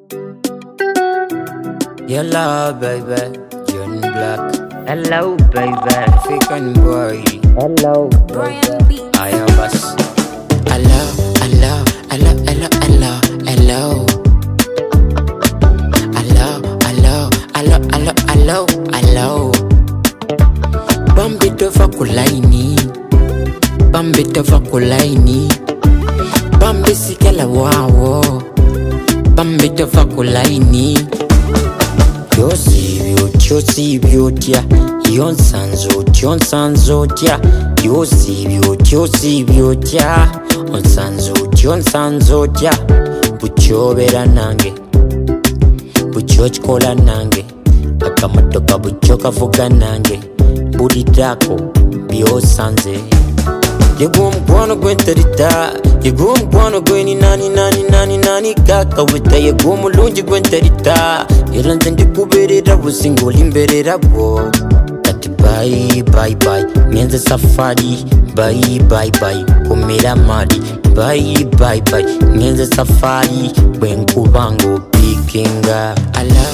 Hello, baby, John Black. Hello, baby. African boy. Hello, Brian B. I am us. Hello, hello, hello, hello, hello, hello. Hello, hello, hello, hello, hello, hello. Bambito fakulaini, bambito fakulaini, bambisikela wawo, bambito fakulaini. Yosibyo, yonsanzo tya. Yosibyo tya. Onsanzo tya. Buchobera nange, bucho chikola nange, akamotoka bucho kavuga nange, bulidako byosanze. Yego mkwano gwenterita, yego mkwano gweni nani kaka wita. Yego mulungi gwenterita, iranze ndikuberera busingoli mberera bwo. Ati bye, ngenze safari. Bye, kumira mali. Bye, ngenze safari. Bwenkubango pikinga. Hello.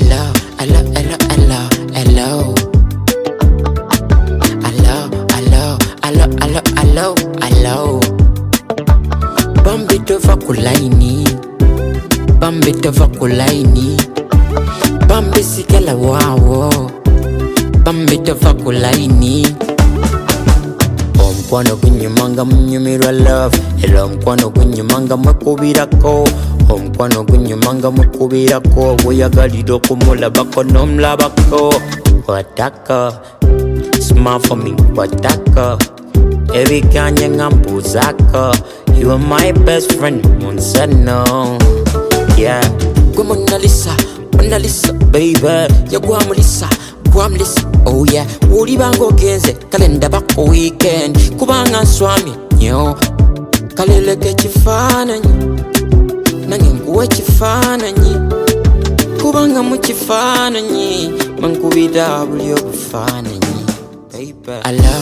Bambito fakulaini, bambisikela wawo, bambito fakulaini. Omkwano gunyumanga mnyumirwa love, ela omkwano gunyumanga mwekubirako. Omkwano gunyumanga mwekubirako, bweyagalira okumulabako nomulabako. Wataka, smile for me, wataka. Ebiganye ngambuzako, you are my best friend, Monsano. Yeah, gwe Mona Lisa, baby. Ya gwamulisa, oh yeah. Ulibanga ogenze, kale ndabako weekend. Kubanga nswami, nyo kaleleke kifaananyi, nange nkuwe kifaananyi. Kubanga mu kifaananyi, mankubira buli obufaananyi, baby. Hello.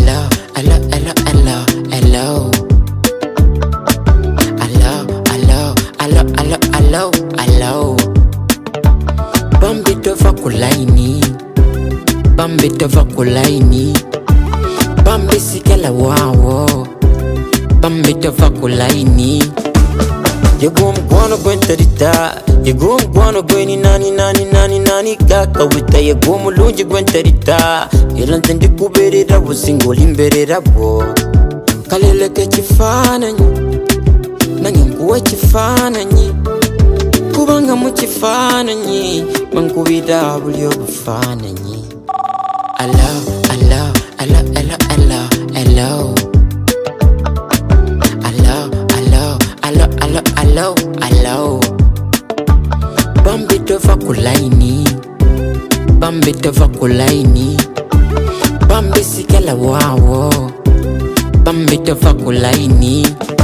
Bambito fakulaini, bambisikela wawo, bambito fakulaini. Yego mkwano gwenterita, yego mkwano gweni nani kaka wita. Yego mulungi gwenterita, iranze ndikuberera busingoli mberera bwo. Kaleleke kifaananyi, nange nkuwe kifaananyi. Kubanga mu kifaananyi, mankubira buli obufaananyi. Hello. Bambito fakulaini, bambisikela wawo, bambito fakulaini.